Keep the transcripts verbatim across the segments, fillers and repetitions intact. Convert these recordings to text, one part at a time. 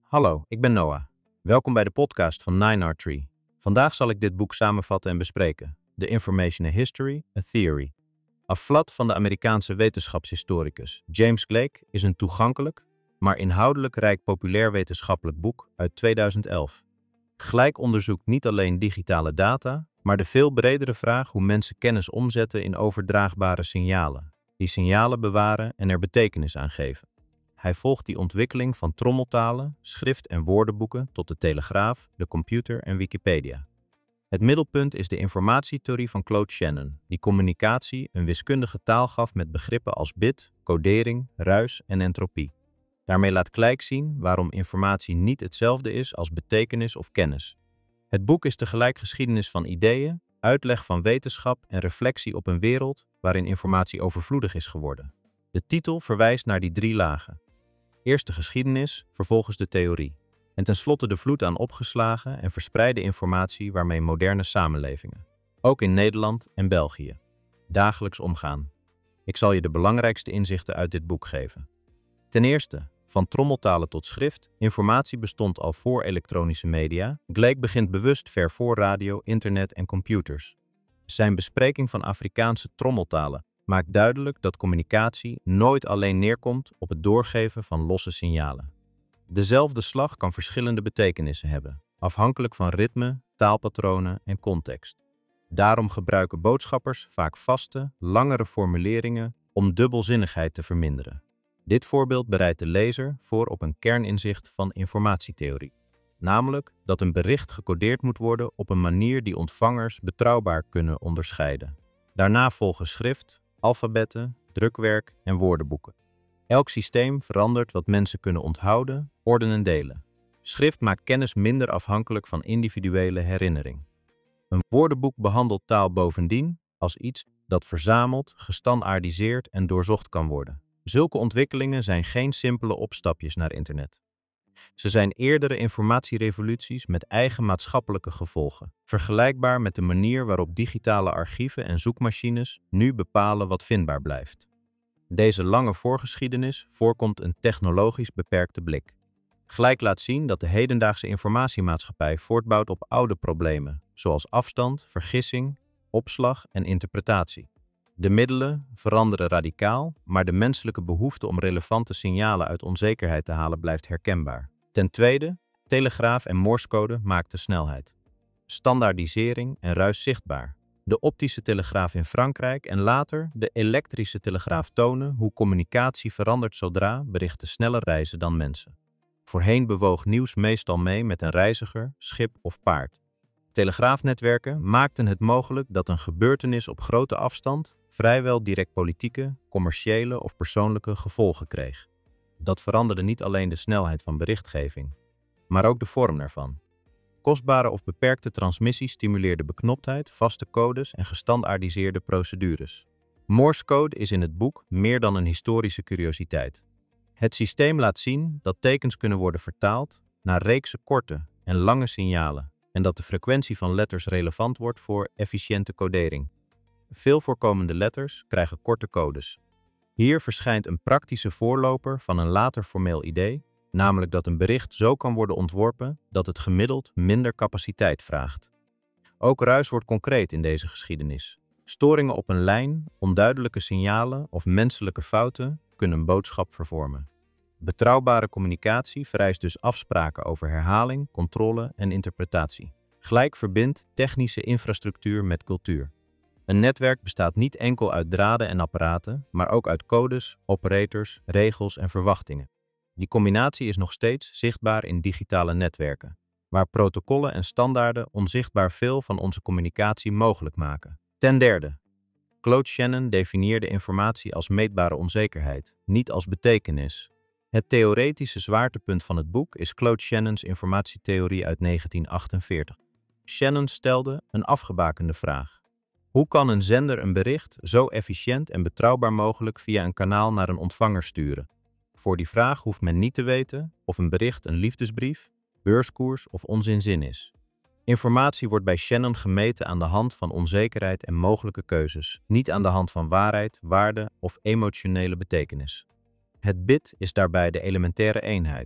Hallo, ik ben Noah. Welkom bij de podcast van nine R Tree. Vandaag zal ik dit boek samenvatten en bespreken. The Information a History, a Theory. A Flood van de Amerikaanse wetenschapshistoricus James Blake is een toegankelijk, maar inhoudelijk rijk populair wetenschappelijk boek uit tweeduizend elf. Gelijk onderzoekt niet alleen digitale data, maar de veel bredere vraag hoe mensen kennis omzetten in overdraagbare signalen, die signalen bewaren en er betekenis aan geven. Hij volgt die ontwikkeling van trommeltalen, schrift- en woordenboeken tot de telegraaf, de computer en Wikipedia. Het middelpunt is de informatietheorie van Claude Shannon, die communicatie een wiskundige taal gaf met begrippen als bit, codering, ruis en entropie. Daarmee laat Blake zien waarom informatie niet hetzelfde is als betekenis of kennis. Het boek is tegelijk geschiedenis van ideeën, uitleg van wetenschap en reflectie op een wereld waarin informatie overvloedig is geworden. De titel verwijst naar die drie lagen. Eerst de geschiedenis, vervolgens de theorie. En tenslotte de vloed aan opgeslagen en verspreide informatie waarmee moderne samenlevingen, ook in Nederland en België, dagelijks omgaan. Ik zal je de belangrijkste inzichten uit dit boek geven. Ten eerste, van trommeltalen tot schrift, informatie bestond al voor elektronische media. Blake begint bewust ver voor radio, internet en computers. Zijn bespreking van Afrikaanse trommeltalen maakt duidelijk dat communicatie nooit alleen neerkomt op het doorgeven van losse signalen. Dezelfde slag kan verschillende betekenissen hebben, afhankelijk van ritme, taalpatronen en context. Daarom gebruiken boodschappers vaak vaste, langere formuleringen om dubbelzinnigheid te verminderen. Dit voorbeeld bereidt de lezer voor op een kerninzicht van informatietheorie. Namelijk dat een bericht gecodeerd moet worden op een manier die ontvangers betrouwbaar kunnen onderscheiden. Daarna volgen schrift, alfabetten, drukwerk en woordenboeken. Elk systeem verandert wat mensen kunnen onthouden, orden en delen. Schrift maakt kennis minder afhankelijk van individuele herinnering. Een woordenboek behandelt taal bovendien als iets dat verzameld, gestandaardiseerd en doorzocht kan worden. Zulke ontwikkelingen zijn geen simpele opstapjes naar internet. Ze zijn eerdere informatierevoluties met eigen maatschappelijke gevolgen, vergelijkbaar met de manier waarop digitale archieven en zoekmachines nu bepalen wat vindbaar blijft. Deze lange voorgeschiedenis voorkomt een technologisch beperkte blik. Gelijk laat zien dat de hedendaagse informatiemaatschappij voortbouwt op oude problemen, zoals afstand, vergissing, opslag en interpretatie. De middelen veranderen radicaal, maar de menselijke behoefte om relevante signalen uit onzekerheid te halen blijft herkenbaar. Ten tweede, telegraaf en morsecode maakt de snelheid, standaardisering en ruis zichtbaar. De optische telegraaf in Frankrijk en later de elektrische telegraaf tonen hoe communicatie verandert zodra berichten sneller reizen dan mensen. Voorheen bewoog nieuws meestal mee met een reiziger, schip of paard. Telegraafnetwerken maakten het mogelijk dat een gebeurtenis op grote afstand vrijwel direct politieke, commerciële of persoonlijke gevolgen kreeg. Dat veranderde niet alleen de snelheid van berichtgeving, maar ook de vorm ervan. Kostbare of beperkte transmissie stimuleerde beknoptheid, vaste codes en gestandaardiseerde procedures. Morsecode is in het boek meer dan een historische curiositeit. Het systeem laat zien dat tekens kunnen worden vertaald naar reeksen korte en lange signalen en dat de frequentie van letters relevant wordt voor efficiënte codering. Veel voorkomende letters krijgen korte codes. Hier verschijnt een praktische voorloper van een later formeel idee, namelijk dat een bericht zo kan worden ontworpen dat het gemiddeld minder capaciteit vraagt. Ook ruis wordt concreet in deze geschiedenis. Storingen op een lijn, onduidelijke signalen of menselijke fouten kunnen een boodschap vervormen. Betrouwbare communicatie vereist dus afspraken over herhaling, controle en interpretatie. Gelijk verbindt technische infrastructuur met cultuur. Een netwerk bestaat niet enkel uit draden en apparaten, maar ook uit codes, operators, regels en verwachtingen. Die combinatie is nog steeds zichtbaar in digitale netwerken, waar protocollen en standaarden onzichtbaar veel van onze communicatie mogelijk maken. Ten derde, Claude Shannon definieerde informatie als meetbare onzekerheid, niet als betekenis. Het theoretische zwaartepunt van het boek is Claude Shannons informatietheorie uit negentien achtenveertig. Shannon stelde een afgebakende vraag. Hoe kan een zender een bericht zo efficiënt en betrouwbaar mogelijk via een kanaal naar een ontvanger sturen? Voor die vraag hoeft men niet te weten of een bericht een liefdesbrief, beurskoers of onzinzin is. Informatie wordt bij Shannon gemeten aan de hand van onzekerheid en mogelijke keuzes, niet aan de hand van waarheid, waarde of emotionele betekenis. Het bit is daarbij de elementaire eenheid.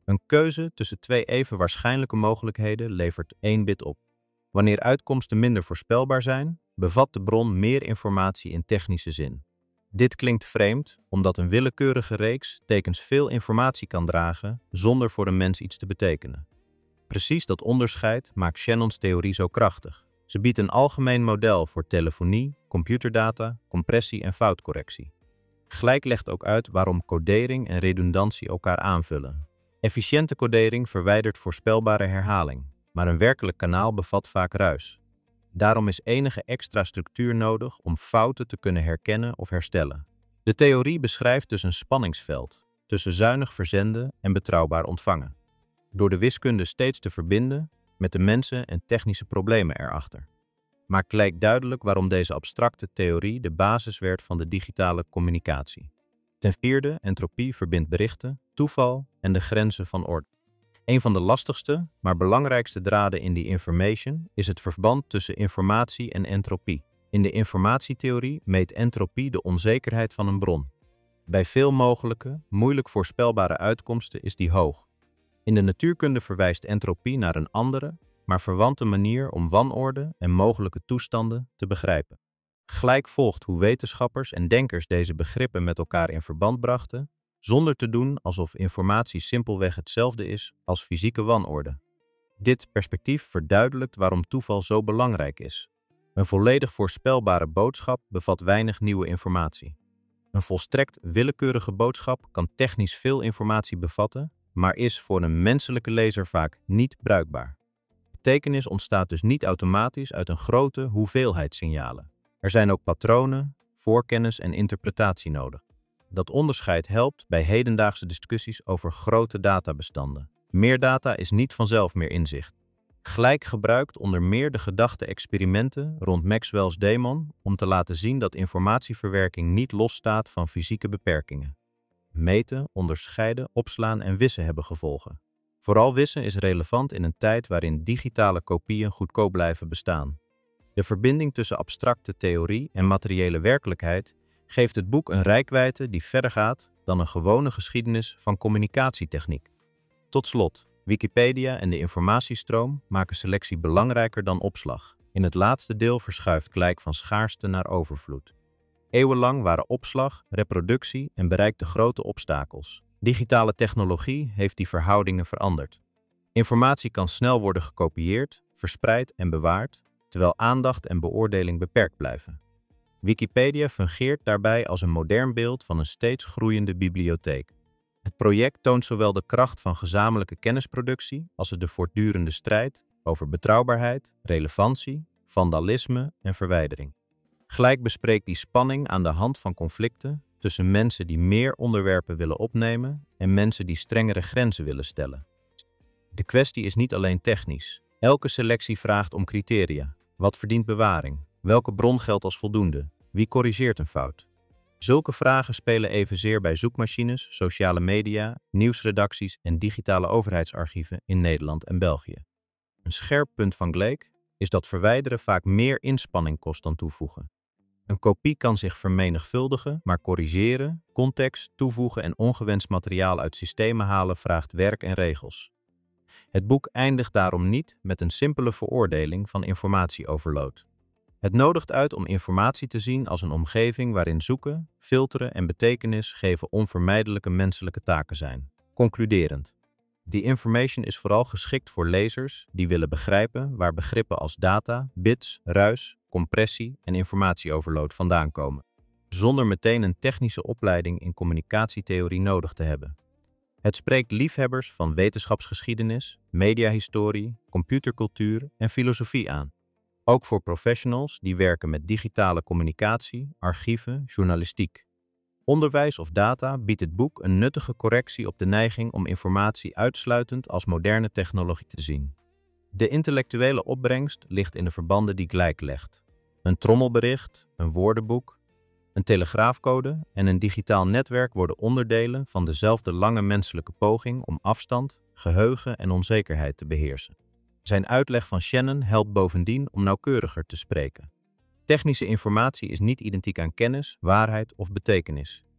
Een keuze tussen twee even waarschijnlijke mogelijkheden levert één bit op. Wanneer uitkomsten minder voorspelbaar zijn, bevat de bron meer informatie in technische zin. Dit klinkt vreemd, omdat een willekeurige reeks tekens veel informatie kan dragen zonder voor een mens iets te betekenen. Precies dat onderscheid maakt Shannons theorie zo krachtig. Ze biedt een algemeen model voor telefonie, computerdata, compressie en foutcorrectie. Gelijk legt ook uit waarom codering en redundantie elkaar aanvullen. Efficiënte codering verwijdert voorspelbare herhaling, maar een werkelijk kanaal bevat vaak ruis. Daarom is enige extra structuur nodig om fouten te kunnen herkennen of herstellen. De theorie beschrijft dus een spanningsveld tussen zuinig verzenden en betrouwbaar ontvangen, door de wiskunde steeds te verbinden met de mensen en technische problemen erachter. Maakt gelijk duidelijk waarom deze abstracte theorie de basis werd van de digitale communicatie. Ten vierde, entropie verbindt berichten, toeval en de grenzen van orde. Een van de lastigste, maar belangrijkste draden in die information is het verband tussen informatie en entropie. In de informatietheorie meet entropie de onzekerheid van een bron. Bij veel mogelijke, moeilijk voorspelbare uitkomsten is die hoog. In de natuurkunde verwijst entropie naar een andere, maar verwante manier om wanorde en mogelijke toestanden te begrijpen. Gelijk volgt hoe wetenschappers en denkers deze begrippen met elkaar in verband brachten, zonder te doen alsof informatie simpelweg hetzelfde is als fysieke wanorde. Dit perspectief verduidelijkt waarom toeval zo belangrijk is. Een volledig voorspelbare boodschap bevat weinig nieuwe informatie. Een volstrekt willekeurige boodschap kan technisch veel informatie bevatten, maar is voor een menselijke lezer vaak niet bruikbaar. Betekenis ontstaat dus niet automatisch uit een grote hoeveelheid signalen. Er zijn ook patronen, voorkennis en interpretatie nodig. Dat onderscheid helpt bij hedendaagse discussies over grote databestanden. Meer data is niet vanzelf meer inzicht. Gelijk gebruikt onder meer de gedachte-experimenten rond Maxwell's demon om te laten zien dat informatieverwerking niet losstaat van fysieke beperkingen. Meten, onderscheiden, opslaan en wissen hebben gevolgen. Vooral wissen is relevant in een tijd waarin digitale kopieën goedkoop blijven bestaan. De verbinding tussen abstracte theorie en materiële werkelijkheid geeft het boek een reikwijdte die verder gaat dan een gewone geschiedenis van communicatietechniek. Tot slot, Wikipedia en de informatiestroom maken selectie belangrijker dan opslag. In het laatste deel verschuift gelijk van schaarste naar overvloed. Eeuwenlang waren opslag, reproductie en bereik de grote obstakels. Digitale technologie heeft die verhoudingen veranderd. Informatie kan snel worden gekopieerd, verspreid en bewaard, terwijl aandacht en beoordeling beperkt blijven. Wikipedia fungeert daarbij als een modern beeld van een steeds groeiende bibliotheek. Het project toont zowel de kracht van gezamenlijke kennisproductie als de voortdurende strijd over betrouwbaarheid, relevantie, vandalisme en verwijdering. Gelijk bespreekt die spanning aan de hand van conflicten tussen mensen die meer onderwerpen willen opnemen en mensen die strengere grenzen willen stellen. De kwestie is niet alleen technisch. Elke selectie vraagt om criteria. Wat verdient bewaring? Welke bron geldt als voldoende? Wie corrigeert een fout? Zulke vragen spelen evenzeer bij zoekmachines, sociale media, nieuwsredacties en digitale overheidsarchieven in Nederland en België. Een scherp punt van Gleek is dat verwijderen vaak meer inspanning kost dan toevoegen. Een kopie kan zich vermenigvuldigen, maar corrigeren, context, toevoegen en ongewenst materiaal uit systemen halen vraagt werk en regels. Het boek eindigt daarom niet met een simpele veroordeling van informatieoverload. Het nodigt uit om informatie te zien als een omgeving waarin zoeken, filteren en betekenis geven onvermijdelijke menselijke taken zijn. Concluderend. Die information is vooral geschikt voor lezers die willen begrijpen waar begrippen als data, bits, ruis, compressie en informatieoverload vandaan komen, zonder meteen een technische opleiding in communicatietheorie nodig te hebben. Het spreekt liefhebbers van wetenschapsgeschiedenis, mediahistorie, computercultuur en filosofie aan. Ook voor professionals die werken met digitale communicatie, archieven, journalistiek. Onderwijs of data biedt het boek een nuttige correctie op de neiging om informatie uitsluitend als moderne technologie te zien. De intellectuele opbrengst ligt in de verbanden die Gleik legt. Een trommelbericht, een woordenboek, een telegraafcode en een digitaal netwerk worden onderdelen van dezelfde lange menselijke poging om afstand, geheugen en onzekerheid te beheersen. Zijn uitleg van Shannon helpt bovendien om nauwkeuriger te spreken. Technische informatie is niet identiek aan kennis, waarheid of betekenis.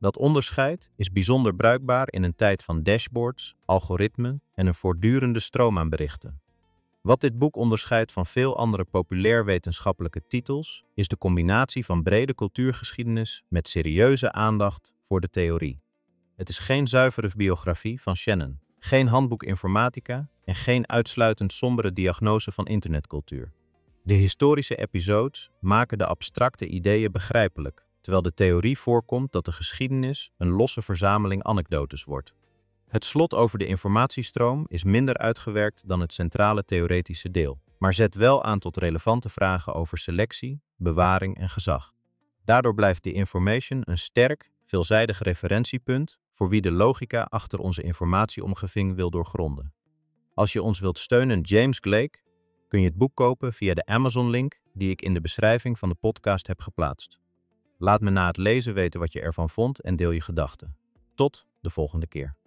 Dat onderscheid is bijzonder bruikbaar in een tijd van dashboards, algoritmen en een voortdurende stroom aan berichten. Wat dit boek onderscheidt van veel andere populair wetenschappelijke titels, is de combinatie van brede cultuurgeschiedenis met serieuze aandacht voor de theorie. Het is geen zuivere biografie van Shannon, geen handboek informatica en geen uitsluitend sombere diagnose van internetcultuur. De historische episodes maken de abstracte ideeën begrijpelijk, terwijl de theorie voorkomt dat de geschiedenis een losse verzameling anekdotes wordt. Het slot over de informatiestroom is minder uitgewerkt dan het centrale theoretische deel, maar zet wel aan tot relevante vragen over selectie, bewaring en gezag. Daardoor blijft The Information een sterk, veelzijdig referentiepunt voor wie de logica achter onze informatieomgeving wil doorgronden. Als je ons wilt steunen, James Gleick, kun je het boek kopen via de Amazon-link die ik in de beschrijving van de podcast heb geplaatst. Laat me na het lezen weten wat je ervan vond en deel je gedachten. Tot de volgende keer.